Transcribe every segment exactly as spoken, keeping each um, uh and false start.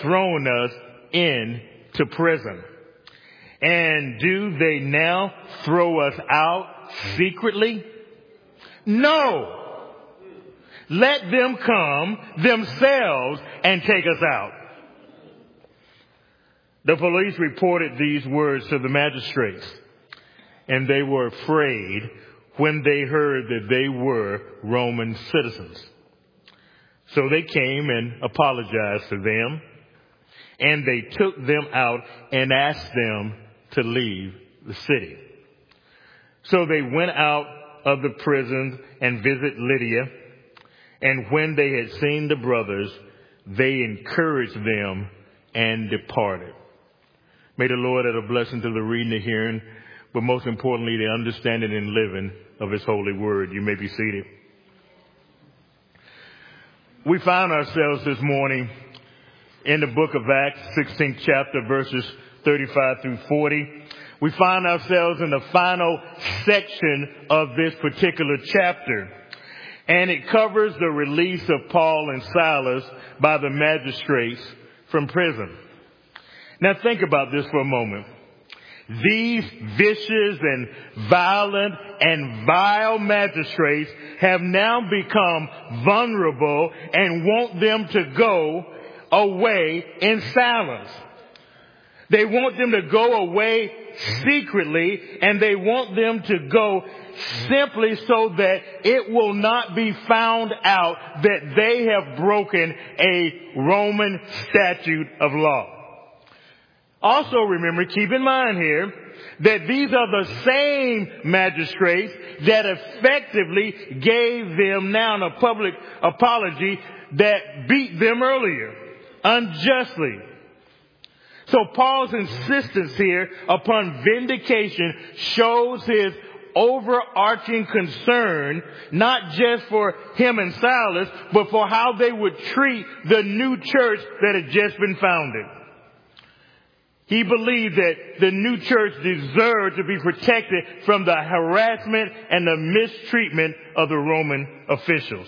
thrown us into prison. And do they now throw us out secretly? No. Let them come themselves and take us out. The police reported these words to the magistrates, and they were afraid when they heard that they were Roman citizens. So they came and apologized to them, and they took them out and asked them to leave the city. So they went out of the prison and visited Lydia, and when they had seen the brothers, they encouraged them and departed. May the Lord add a blessing to the reading, the hearing, but most importantly, the understanding and living of his holy word. You may be seated. We found ourselves this morning in the book of Acts, sixteenth chapter, verses thirty-five through forty. We find ourselves in the final section of this particular chapter, and it covers the release of Paul and Silas by the magistrates from prison. Now think about this for a moment. These vicious and violent and vile magistrates have now become vulnerable and want them to go away in silence. They want them to go away secretly, and they want them to go simply so that it will not be found out that they have broken a Roman statute of law. Also remember, keep in mind here, that these are the same magistrates that effectively gave them now a public apology that beat them earlier unjustly. So Paul's insistence here upon vindication shows his overarching concern, not just for him and Silas, but for how they would treat the new church that had just been founded. He believed that the new church deserved to be protected from the harassment and the mistreatment of the Roman officials.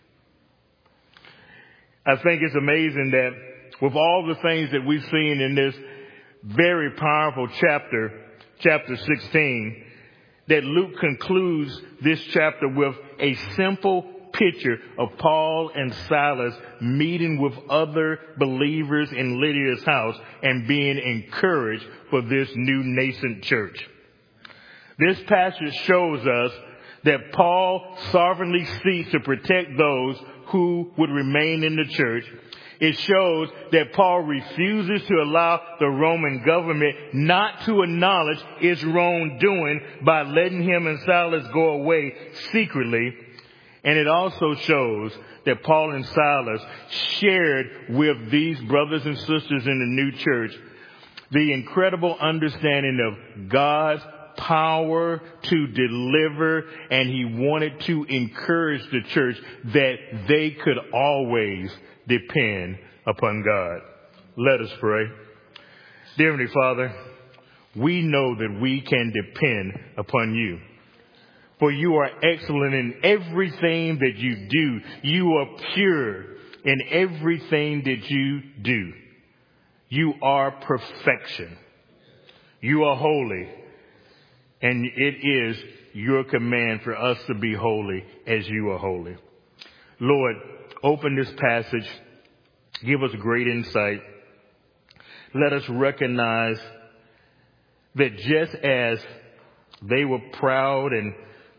I think it's amazing that with all the things that we've seen in this very powerful chapter, chapter sixteen, that Luke concludes this chapter with a simple picture of Paul and Silas meeting with other believers in Lydia's house and being encouraged for this new nascent church. This passage shows us that Paul sovereignly seeks to protect those who would remain in the church. It shows that Paul refuses to allow the Roman government not to acknowledge its wrongdoing by letting him and Silas go away secretly. And it also shows that Paul and Silas shared with these brothers and sisters in the new church the incredible understanding of God's power to deliver, and he wanted to encourage the church that they could always depend upon God. Let us pray. Dear Heavenly Father, we know that we can depend upon you. For you are excellent in everything that you do. You are pure in everything that you do. You are perfection. You are holy. And it is your command for us to be holy as you are holy. Lord, open this passage. Give us great insight. Let us recognize that just as they were proud and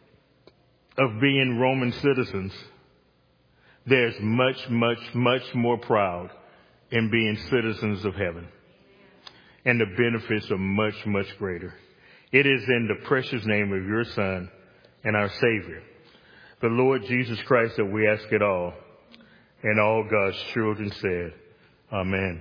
of being Roman citizens, there's much, much, much more proud in being citizens of heaven. And the benefits are much, much greater. It is in the precious name of your Son and our Savior, the Lord Jesus Christ, that we ask it all. And all God's children said, Amen.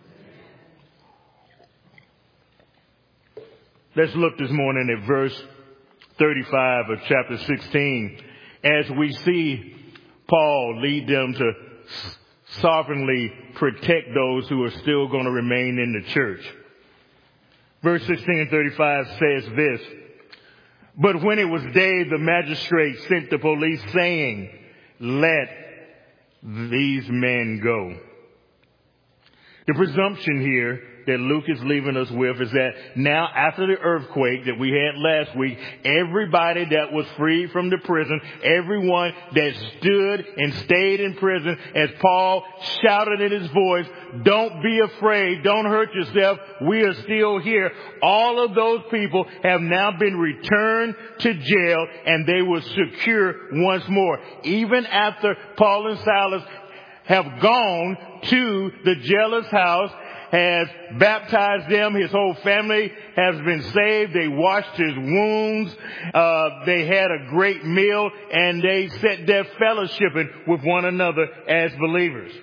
Let's look this morning at verse thirty-five of chapter sixteen, as we see Paul lead them to sovereignly protect those who are still going to remain in the church. Verse sixteen and thirty-five says this: "But when it was day, the magistrate sent the police, saying, 'Let these men go.' The presumption here that Luke is leaving us with is that now after the earthquake that we had last week, everybody that was freed from the prison, everyone that stood and stayed in prison, as Paul shouted in his voice, don't be afraid, don't hurt yourself, we are still here. All of those people have now been returned to jail and they were secure once more. Even after Paul and Silas have gone to the jailer's house, has baptized them. His whole family has been saved. They washed his wounds. Uh, they had a great meal and they sat there fellowshipping with one another as believers.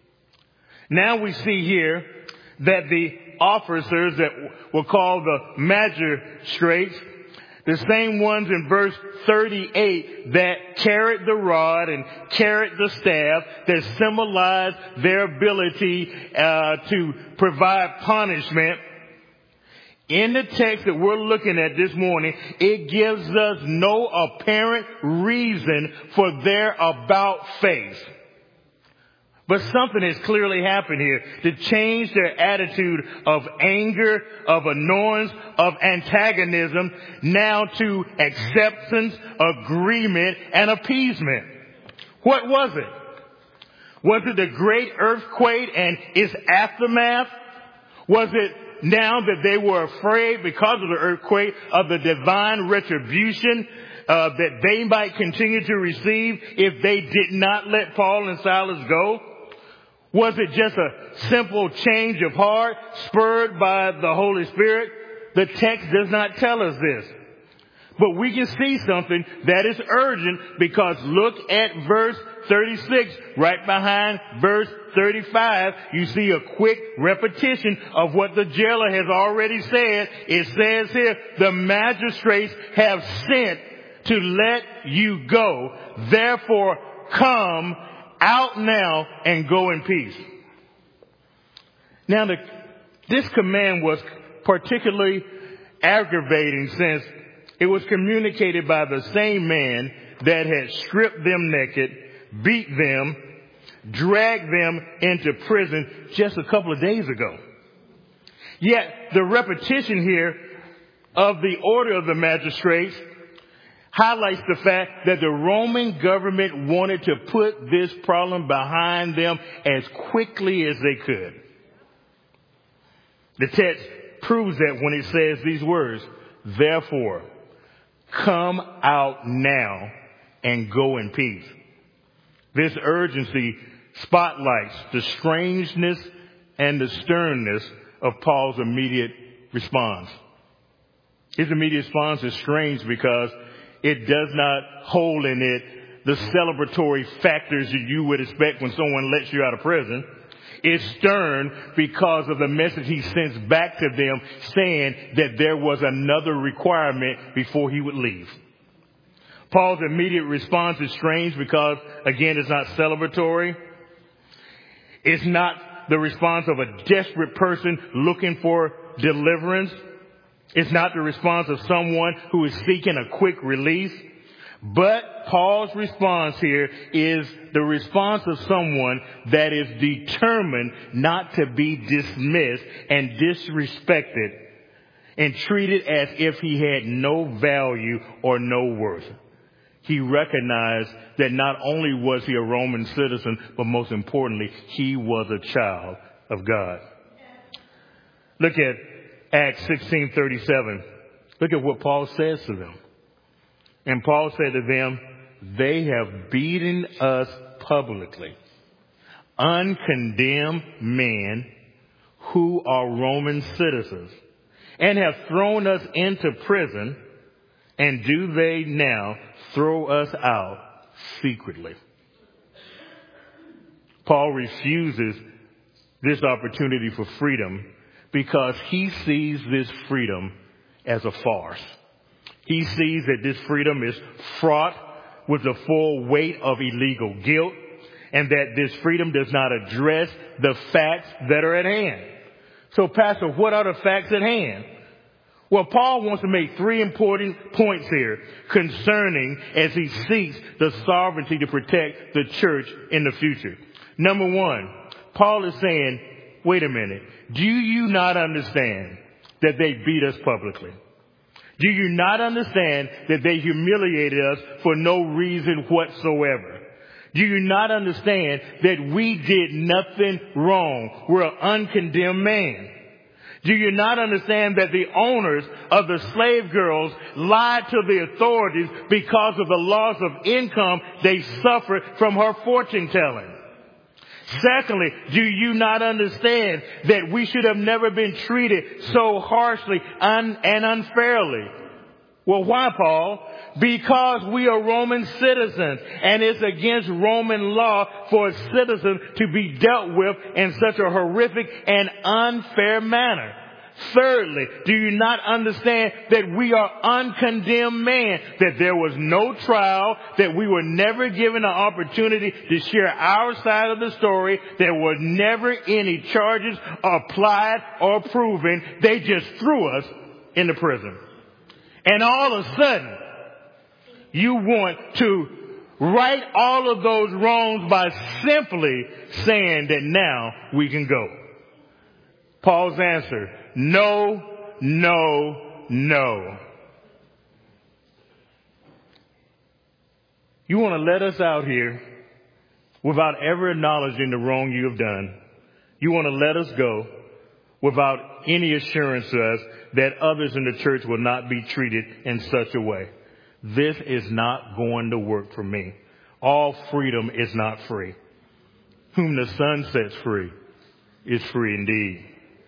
Now we see here that the officers that were called the magistrates, the same ones in verse thirty-eight that carried the rod and carried the staff, that symbolized their ability uh, to provide punishment. In the text that we're looking at this morning, it gives us no apparent reason for their about face. But something has clearly happened here to change their attitude of anger, of annoyance, of antagonism, now to acceptance, agreement, and appeasement. What was it? Was it the great earthquake and its aftermath? Was it now that they were afraid because of the earthquake of the divine retribution uh, that they might continue to receive if they did not let Paul and Silas go? Was it just a simple change of heart spurred by the Holy Spirit? The text does not tell us this. But we can see something that is urgent because look at verse thirty-six, right behind verse thirty-five. You see a quick repetition of what the jailer has already said. It says here, the magistrates have sent to let you go. Therefore, come out now and go in peace. Now, the, this command was particularly aggravating since it was communicated by the same man that had stripped them naked, beat them, dragged them into prison just a couple of days ago. Yet the repetition here of the order of the magistrates highlights the fact that the Roman government wanted to put this problem behind them as quickly as they could. The text proves that when it says these words, therefore, come out now and go in peace. This urgency spotlights the strangeness and the sternness of Paul's immediate response. His immediate response is strange because it does not hold in it the celebratory factors that you would expect when someone lets you out of prison. It's stern because of the message he sends back to them saying that there was another requirement before he would leave. Paul's immediate response is strange because, again, it's not celebratory. It's not the response of a desperate person looking for deliverance. It's not the response of someone who is seeking a quick release. But Paul's response here is the response of someone that is determined not to be dismissed and disrespected and treated as if he had no value or no worth. He recognized that not only was he a Roman citizen, but most importantly, he was a child of God. Look at Acts sixteen thirty-seven. Look at what Paul says to them. And Paul said to them, they have beaten us publicly, uncondemned men who are Roman citizens, and have thrown us into prison, and do they now throw us out secretly? Paul refuses this opportunity for freedom because he sees this freedom as a farce. He sees that this freedom is fraught with the full weight of illegal guilt, and that this freedom does not address the facts that are at hand. So, Pastor, what are the facts at hand? Well, Paul wants to make three important points here concerning as he seeks the sovereignty to protect the church in the future. Number one, Paul is saying wait a minute. Do you not understand that they beat us publicly? Do you not understand that they humiliated us for no reason whatsoever? Do you not understand that we did nothing wrong? We're an uncondemned man. Do you not understand that the owners of the slave girls lied to the authorities because of the loss of income they suffered from her fortune telling? Secondly, do you not understand that we should have never been treated so harshly un- and unfairly? Well, why, Paul? Because we are Roman citizens, and it's against Roman law for a citizen to be dealt with in such a horrific and unfair manner. Thirdly, do you not understand that we are uncondemned men, that there was no trial, that we were never given an opportunity to share our side of the story, there were never any charges applied or proven, they just threw us into prison. And all of a sudden, you want to right all of those wrongs by simply saying that now we can go. Paul's answer, no, no, no. You want to let us out here without ever acknowledging the wrong you have done. You want to let us go without any assurance to us that others in the church will not be treated in such a way. This is not going to work for me. All freedom is not free. Whom the Son sets free is free indeed.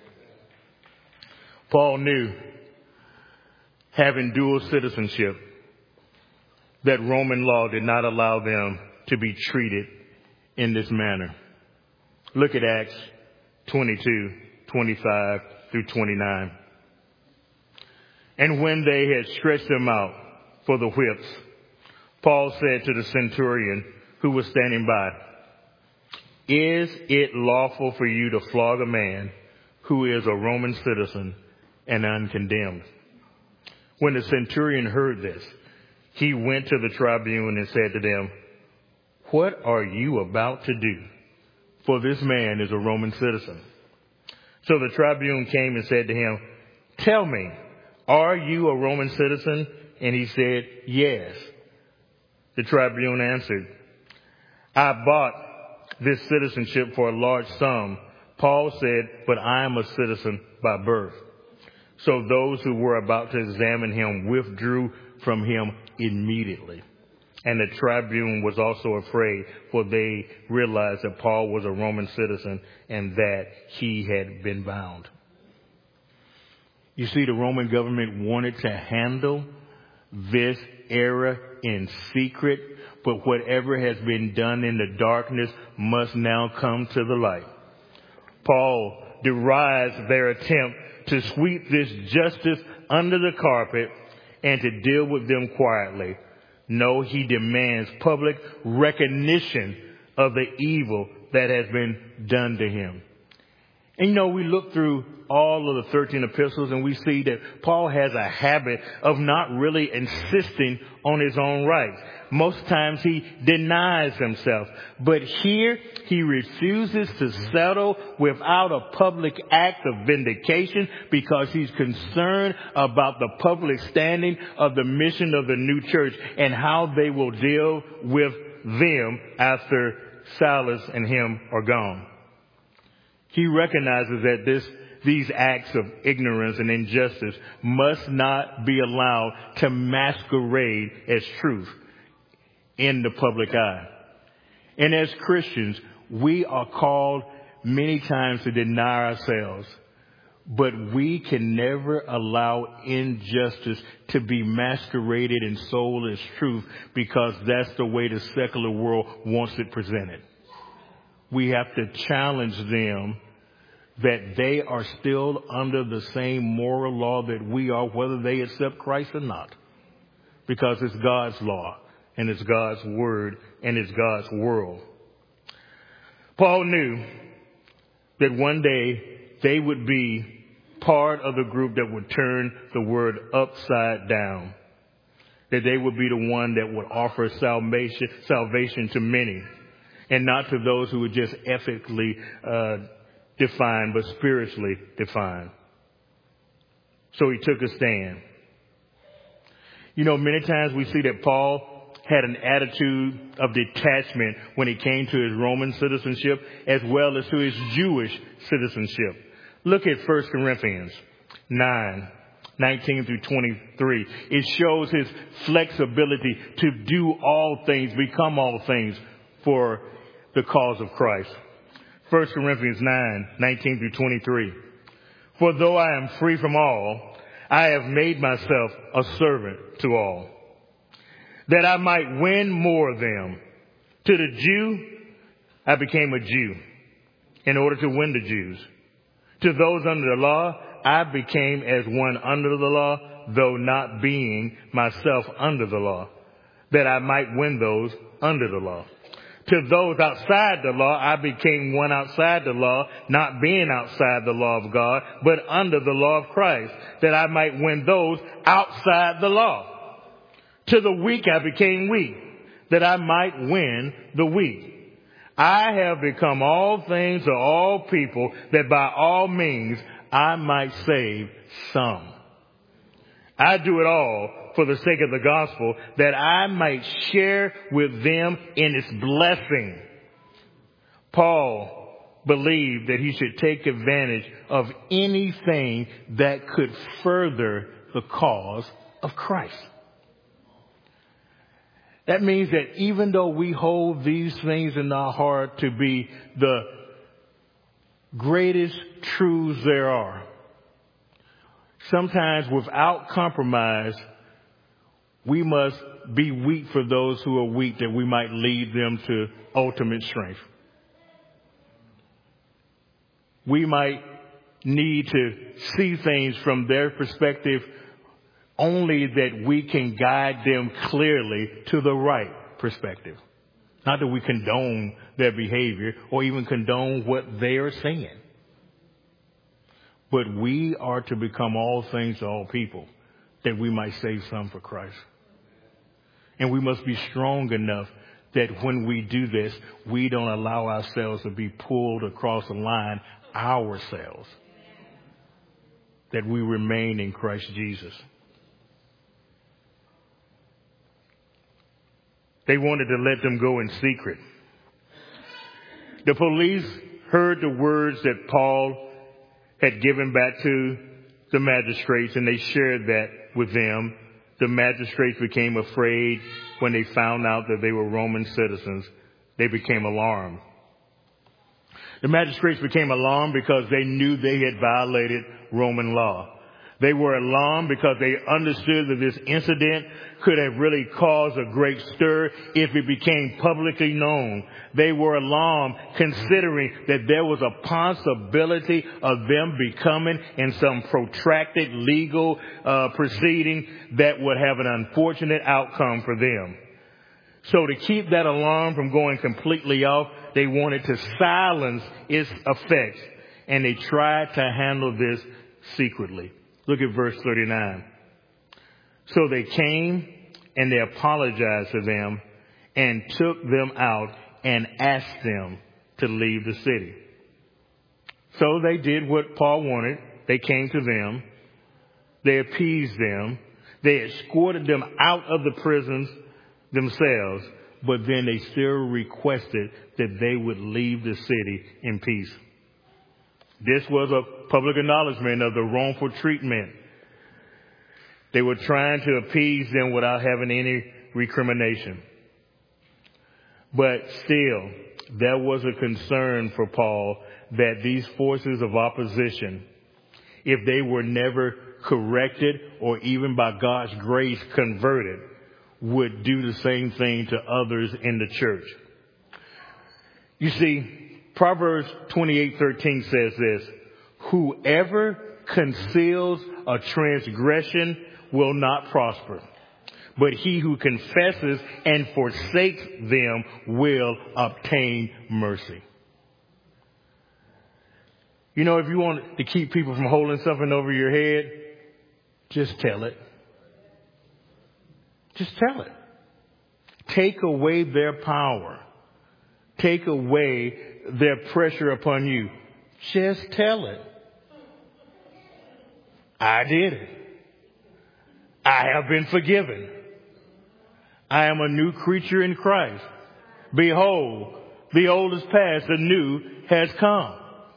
Paul knew, having dual citizenship, that Roman law did not allow them to be treated in this manner. Look at Acts twenty-two, twenty-five through twenty-nine. And when they had stretched them out for the whips, Paul said to the centurion who was standing by, "Is it lawful for you to flog a man who is a Roman citizen and uncondemned?" When the centurion heard this, he went to the tribune and said to them, "What are you about to do? For this man is a Roman citizen." So the tribune came and said to him, "Tell me, are you a Roman citizen?" And he said, "Yes." The tribune answered, "I bought this citizenship for a large sum." Paul said, "But I am a citizen by birth." So those who were about to examine him withdrew from him immediately. And the tribune was also afraid, for they realized that Paul was a Roman citizen and that he had been bound. You see, the Roman government wanted to handle this era in secret, but whatever has been done in the darkness must now come to the light. Paul derides their attempt to sweep this justice under the carpet and to deal with them quietly. No, he demands public recognition of the evil that has been done to him. And you know, we look through all of the thirteen epistles and we see that Paul has a habit of not really insisting on his own rights. Most times he denies himself. But here he refuses to settle without a public act of vindication because he's concerned about the public standing of the mission of the new church and how they will deal with them after Silas and him are gone. He recognizes that this, these acts of ignorance and injustice must not be allowed to masquerade as truth in the public eye. And as Christians, we are called many times to deny ourselves, but we can never allow injustice to be masqueraded and sold as truth because that's the way the secular world wants it presented. We have to challenge them that they are still under the same moral law that we are, whether they accept Christ or not, because it's God's law and it's God's word and it's God's world. Paul knew that one day they would be part of the group that would turn the word upside down, that they would be the one that would offer salvation, salvation to many and not to those who would just ethically uh, defined, but spiritually defined. So he took a stand. You know, many times we see that Paul had an attitude of detachment when it came to his Roman citizenship as well as to his Jewish citizenship. Look at First Corinthians nine, nineteen through twenty-three. It shows his flexibility to do all things, become all things for the cause of Christ. First Corinthians nine, nineteen through twenty-three. For though I am free from all, I have made myself a servant to all, that I might win more of them. To the Jew, I became a Jew in order to win the Jews. To those under the law, I became as one under the law, though not being myself under the law, that I might win those under the law. To those outside the law, I became one outside the law, not being outside the law of God, but under the law of Christ, that I might win those outside the law. To the weak, I became weak, that I might win the weak. I have become all things to all people, that by all means I might save some. I do it all for the sake of the gospel, that I might share with them in its blessing. Paul believed that he should take advantage of anything that could further the cause of Christ. That means that even though we hold these things in our heart to be the greatest truths there are, sometimes without compromise, we must be weak for those who are weak, that we might lead them to ultimate strength. We might need to see things from their perspective, only that we can guide them clearly to the right perspective. Not that we condone their behavior or even condone what they are saying. But we are to become all things to all people, that we might save some for Christ. And we must be strong enough that when we do this, we don't allow ourselves to be pulled across the line ourselves. That we remain in Christ Jesus. They wanted to let them go in secret. The police heard the words that Paul had given back to the magistrates, and they shared that with them. The magistrates became afraid when they found out that they were Roman citizens. They became alarmed. The magistrates became alarmed because they knew they had violated Roman law. They were alarmed because they understood that this incident could have really caused a great stir if it became publicly known. They were alarmed considering that there was a possibility of them becoming in some protracted legal uh, proceeding that would have an unfortunate outcome for them. So to keep that alarm from going completely off, they wanted to silence its effects, and they tried to handle this secretly. Look at verse thirty-nine. So they came and they apologized to them and took them out and asked them to leave the city. So they did what Paul wanted. They came to them. They appeased them. They escorted them out of the prisons themselves, but then they still requested that they would leave the city in peace. This was a public acknowledgement of the wrongful treatment. They were trying to appease them without having any recrimination. But still, there was a concern for Paul that these forces of opposition, if they were never corrected or even by God's grace converted, would do the same thing to others in the church. You see, Proverbs twenty-eight thirteen says this: whoever conceals a transgression will not prosper, but he who confesses and forsakes them will obtain mercy. You know, if you want to keep people from holding something over your head, just tell it. Just tell it. Take away their power. Take away their pressure upon you. Just tell it. I did it. I have been forgiven. I am a new creature in Christ. Behold, the old is past, the new has come.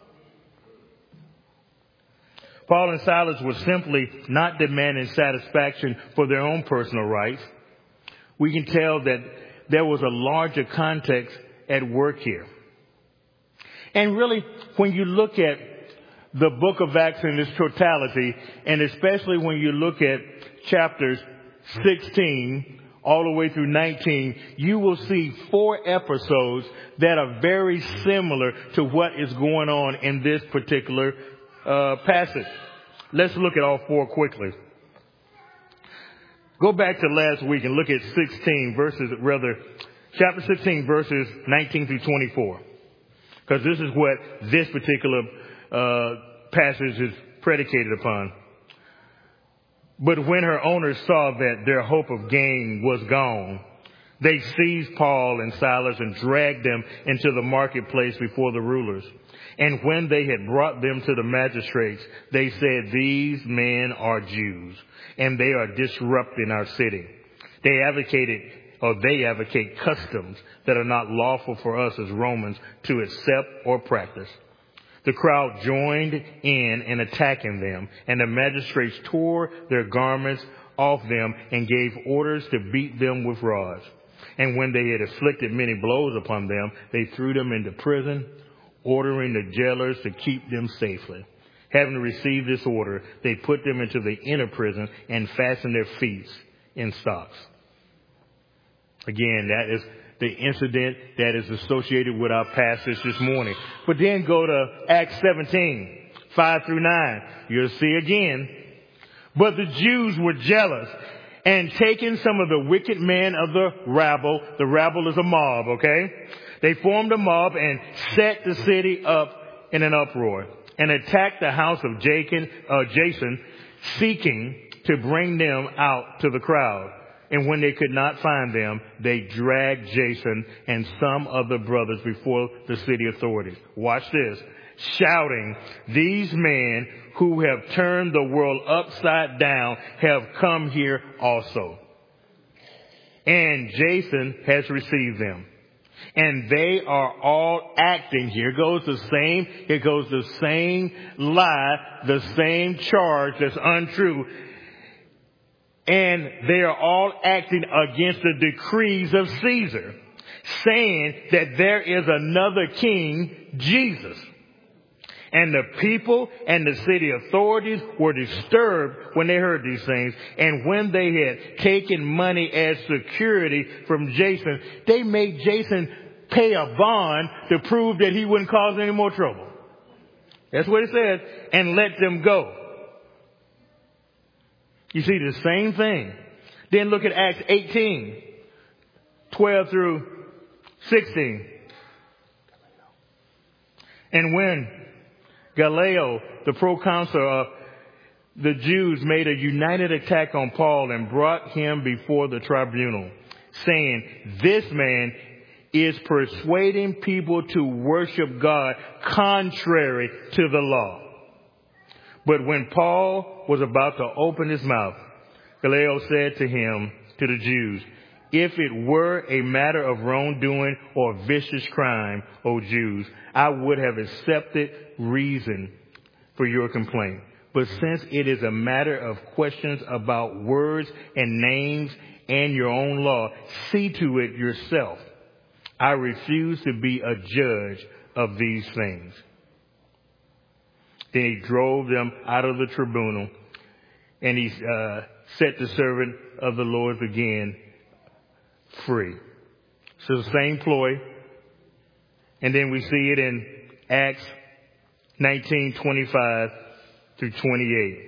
Paul and Silas were simply not demanding satisfaction for their own personal rights. We can tell that there was a larger context at work here. And really, when you look at the book of Acts in its totality, and especially when you look at chapters sixteen all the way through nineteen, you will see four episodes that are very similar to what is going on in this particular uh, passage. Let's look at all four quickly. Go back to last week and look at sixteen verses, rather, chapter sixteen verses nineteen through twenty-four. Because this is what this particular uh, passage is predicated upon. But when her owners saw that their hope of gain was gone, they seized Paul and Silas and dragged them into the marketplace before the rulers. And when they had brought them to the magistrates, they said, "These men are Jews, and they are disrupting our city. They advocated, or they advocate customs that are not lawful for us as Romans to accept or practice." The crowd joined in in attacking them, and the magistrates tore their garments off them and gave orders to beat them with rods. And when they had inflicted many blows upon them, they threw them into prison, ordering the jailers to keep them safely. Having received this order, they put them into the inner prison and fastened their feet in stocks. Again, that is the incident that is associated with our passage this morning. But then go to Acts seventeen, five through nine. You'll see again. But the Jews were jealous, and taking some of the wicked men of the rabble, the rabble is a mob, okay? They formed a mob and set the city up in an uproar and attacked the house of Jason, uh, Jason, seeking to bring them out to the crowd. And when they could not find them, they dragged Jason and some of the brothers before the city authorities. Watch this. Shouting, "These men who have turned the world upside down have come here also. And Jason has received them. And they are all acting," here goes the same, here goes the same lie, the same charge that's untrue. "And they are all acting against the decrees of Caesar, saying that there is another king, Jesus." And the people and the city authorities were disturbed when they heard these things. And when they had taken money as security from Jason, they made Jason pay a bond to prove that he wouldn't cause any more trouble. That's what it says. And let them go. You see the same thing. Then look at Acts eighteen, twelve through sixteen. And when Gallio, the proconsul of the Jews, made a united attack on Paul and brought him before the tribunal, saying, "This man is persuading people to worship God contrary to the law." But when Paul was about to open his mouth, Gallio said to him, to the Jews, "If it were a matter of wrongdoing or vicious crime, O Jews, I would have accepted reason for your complaint. But since it is a matter of questions about words and names and your own law, see to it yourself. I refuse to be a judge of these things." Then he drove them out of the tribunal, and he uh, set the servant of the Lord again free. So the same ploy. And then we see it in Acts nineteen, twenty-five through twenty-eight.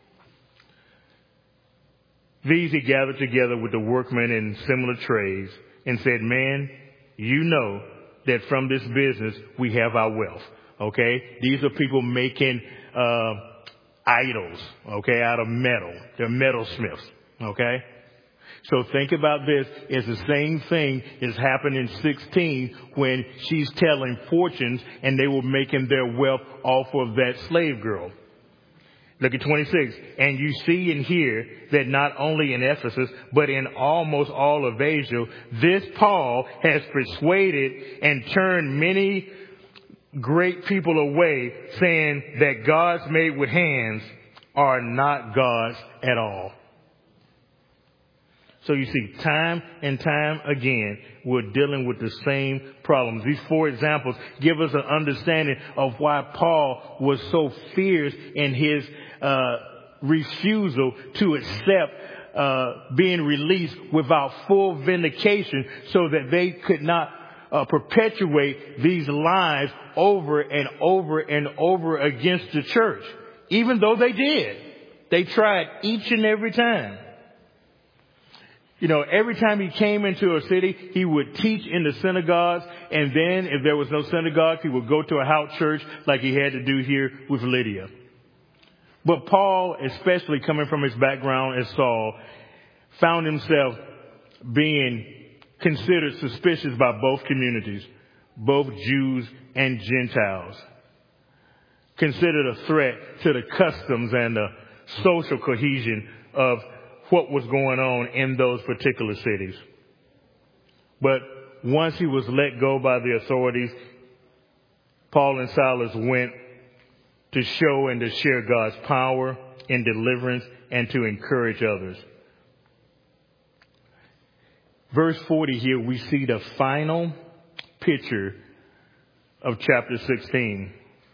These he gathered together with the workmen in similar trades and said, "Men, you know that from this business we have our wealth." Okay? These are people making uh idols, okay, out of metal. They're metalsmiths, okay? So think about this. It's the same thing is happening in sixteen when she's telling fortunes and they were making their wealth off of that slave girl. Look at twenty-six. And you see and hear that not only in Ephesus, but in almost all of Asia, this Paul has persuaded and turned many great people away, saying that gods made with hands are not gods at all. So you see, time and time again, we're dealing with the same problems. These four examples give us an understanding of why Paul was so fierce in his uh refusal to accept uh being released without full vindication, so that they could not uh, perpetuate these lies over and over and over against the church. Even though they did. They tried each and every time. You know, every time he came into a city, he would teach in the synagogues. And then if there was no synagogue, he would go to a house church like he had to do here with Lydia. But Paul, especially coming from his background as Saul, found himself being considered suspicious by both communities, both Jews and Gentiles. Considered a threat to the customs and the social cohesion of what was going on in those particular cities. But once he was let go by the authorities, Paul and Silas went to show and to share God's power in deliverance and to encourage others. Verse forty here, we see the final picture of chapter sixteen.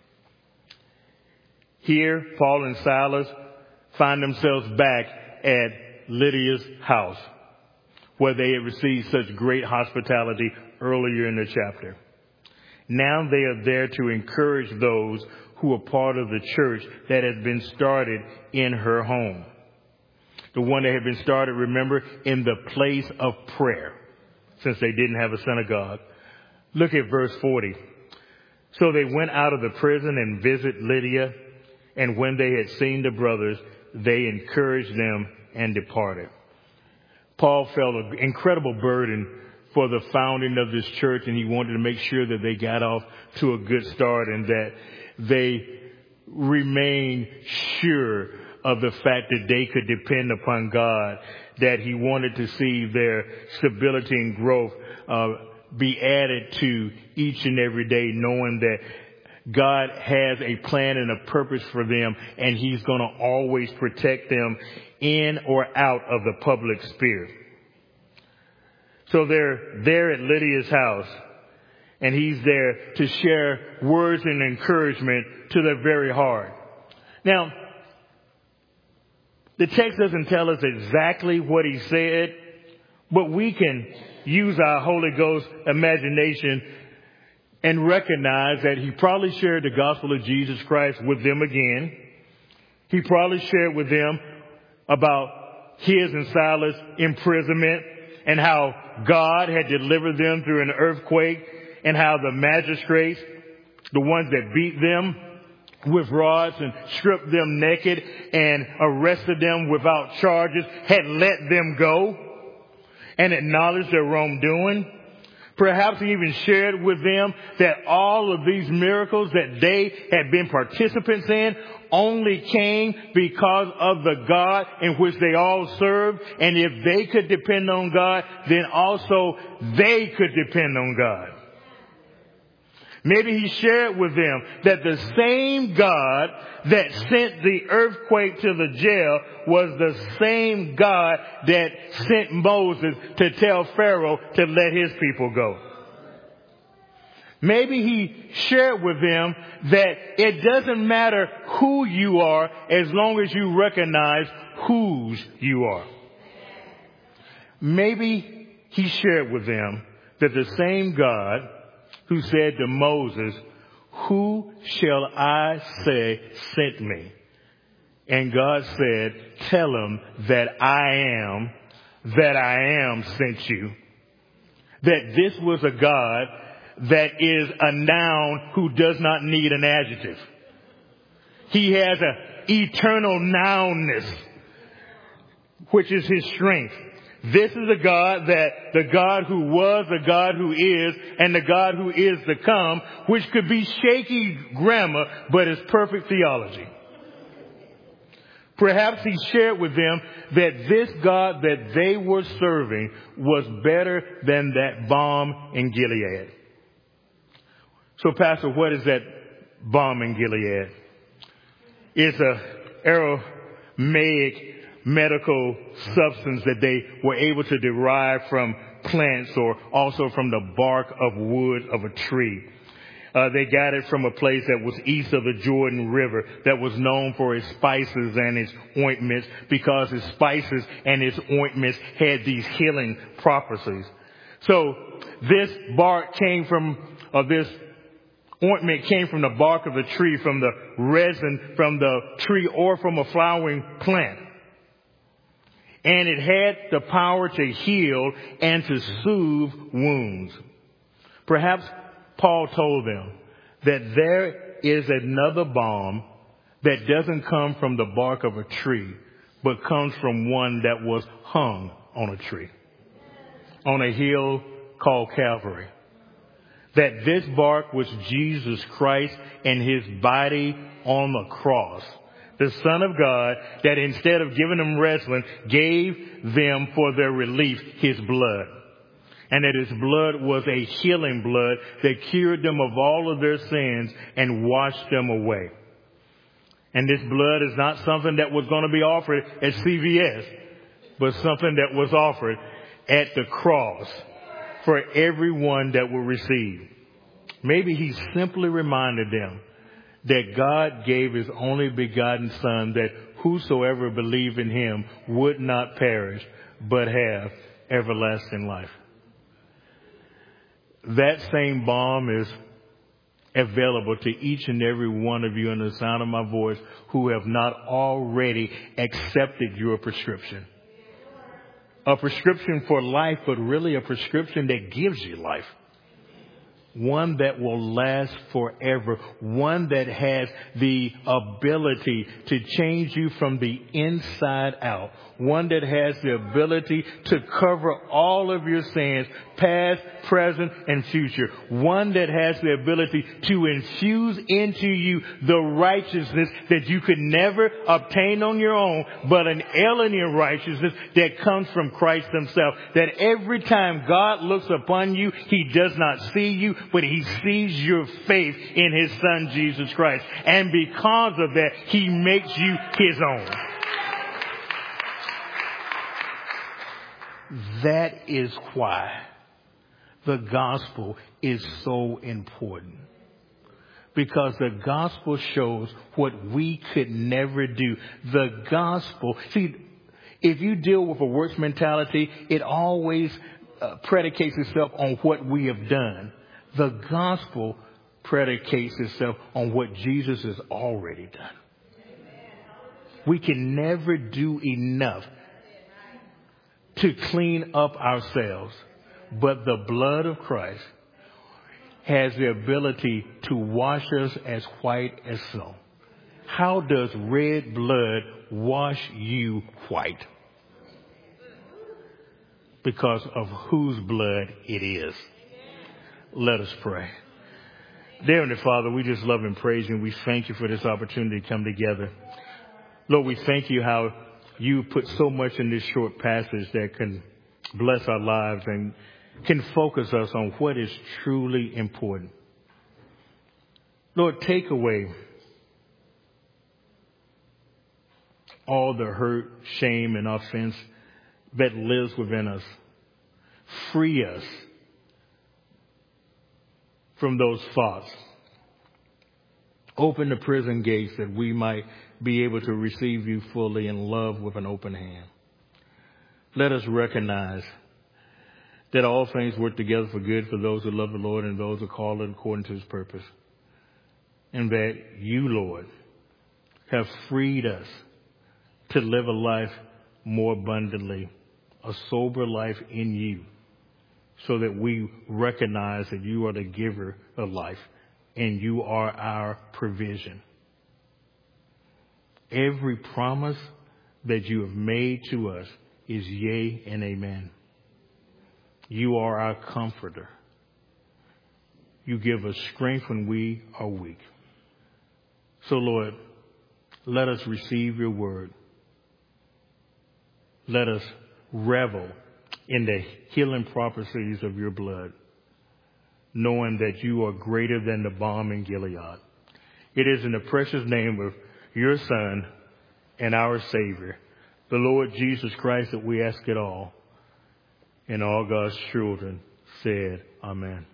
Here, Paul and Silas find themselves back at Lydia's house, where they had received such great hospitality earlier in the chapter. Now they are there to encourage those who are part of the church that has been started in her home. The one that had been started, remember, in the place of prayer, since they didn't have a synagogue. Look at verse forty. So they went out of the prison and visited Lydia, and when they had seen the brothers, they encouraged them and departed. Paul felt an incredible burden for the founding of this church, and he wanted to make sure that they got off to a good start and that they remained sure of the fact that they could depend upon God, that he wanted to see their stability and growth uh, be added to each and every day, knowing that God has a plan and a purpose for them, and he's going to always protect them in or out of the public sphere. So they're there at Lydia's house, and he's there to share words and encouragement to their very heart. Now, the text doesn't tell us exactly what he said, but we can use our Holy Ghost imagination and recognize that he probably shared the gospel of Jesus Christ with them again. He probably shared with them about his and Silas' imprisonment and how God had delivered them through an earthquake, and how the magistrates, the ones that beat them with rods and stripped them naked and arrested them without charges, had let them go and acknowledged their wrongdoing. Perhaps he even shared with them that all of these miracles that they had been participants in only came because of the God in which they all served. And if they could depend on God, then also they could depend on God. Maybe he shared with them that the same God that sent the earthquake to the jail was the same God that sent Moses to tell Pharaoh to let his people go. Maybe he shared with them that it doesn't matter who you are as long as you recognize whose you are. Maybe he shared with them that the same God who said to Moses, "Who shall I say sent me?" And God said, "Tell him that I am, that I am sent you." That this was a God that is a noun who does not need an adjective. He has an eternal nounness, which is his strength. This is a God that the God who was, the God who is, and the God who is to come, which could be shaky grammar, but is perfect theology. Perhaps he shared with them that this God that they were serving was better than that balm in Gilead. So, Pastor, what is that balm in Gilead? It's a Aramaic medical substance that they were able to derive from plants or also from the bark of wood of a tree. Uh, they got it from a place that was east of the Jordan River that was known for its spices and its ointments, because its spices and its ointments had these healing properties. So this bark came from, or this ointment came from the bark of the tree, from the resin from the tree, or from a flowering plant. And it had the power to heal and to soothe wounds. Perhaps Paul told them that there is another balm that doesn't come from the bark of a tree, but comes from one that was hung on a tree, on a hill called Calvary. That this bark was Jesus Christ and his body on the cross. The Son of God, that instead of giving them wrestling, gave them for their relief his blood. And that his blood was a healing blood that cured them of all of their sins and washed them away. And this blood is not something that was going to be offered at C V S, but something that was offered at the cross for everyone that will receive. Maybe he simply reminded them that God gave his only begotten Son, that whosoever believed in him would not perish, but have everlasting life. That same balm is available to each and every one of you in the sound of my voice who have not already accepted your prescription. A prescription for life, but really a prescription that gives you life. One that will last forever. One that has the ability to change you from the inside out. One that has the ability to cover all of your sins, past, present, and future. One that has the ability to infuse into you the righteousness that you could never obtain on your own, but an alien righteousness that comes from Christ himself. That every time God looks upon you, he does not see you, but he sees your faith in his Son, Jesus Christ. And because of that, he makes you his own. That is why the gospel is so important. Because the gospel shows what we could never do. The gospel, see, if you deal with a works mentality, it always uh, predicates itself on what we have done. The gospel predicates itself on what Jesus has already done. We can never do enough to clean up ourselves, but the blood of Christ has the ability to wash us as white as snow. How does red blood wash you white? Because of whose blood it is. Let us pray. Dear Heavenly Father, we just love and praise you, and we thank you for this opportunity to come together. Lord, we thank you how you put so much in this short passage that can bless our lives and can focus us on what is truly important. Lord, take away all the hurt, shame, and offense that lives within us. Free us from those thoughts. Open the prison gates that we might be able to receive you fully in love with an open hand. Let us recognize that all things work together for good for those who love the Lord and those who call it according to his purpose. And that you, Lord, have freed us to live a life more abundantly, a sober life in you, so that we recognize that you are the giver of life and you are our provision. Every promise that you have made to us is yea and amen. You are our comforter. You give us strength when we are weak. So, Lord, let us receive your word. Let us revel in the healing properties of your blood, knowing that you are greater than the balm in Gilead. It is in the precious name of your Son and our Savior, the Lord Jesus Christ, that we ask it all. And all God's children said, Amen.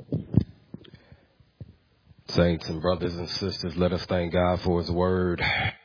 Saints and brothers and sisters, let us thank God for his word.